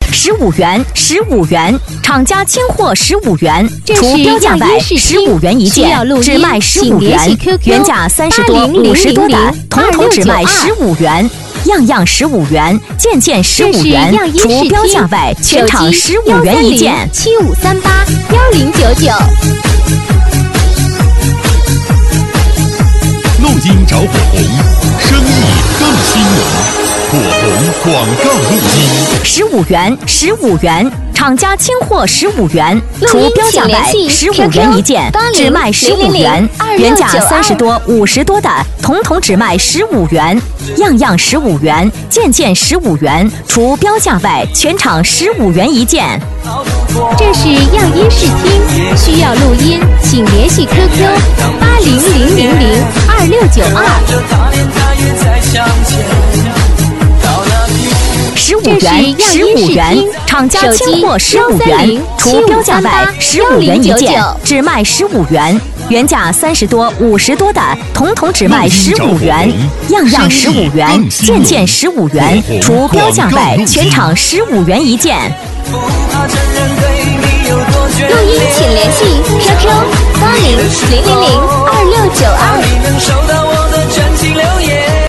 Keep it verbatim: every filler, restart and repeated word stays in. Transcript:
十五元，十五元，厂家清货十五元，除标价外十五元一件，只卖十五元，原价三十多、五十多的，统统只卖十五元。样样十五元，件件十五元，除标价外，全场十五元一件。 七五三八幺零九九。 录音找火红，生意更兴隆。火红广告录音， 十五元，十五元，厂家清货十五元，除标价外十五元一件，只卖十五元，原价三十多、五十多的，统统只卖十五元，样样十五元，件件十五元，除标价外，全场十五元一件。 这是样音视听，需要录音，请联系 Q Q 八零零零零二六九二。 十五元，十五元，厂家清货十五元，除标价外十五元一件，只卖十五元，原价三十多、五十多的，统统只卖十五元，样样十五元，件件十五元，除标价外，全场十五元一件。 录音请联系 Q Q 八零零零零二六九二。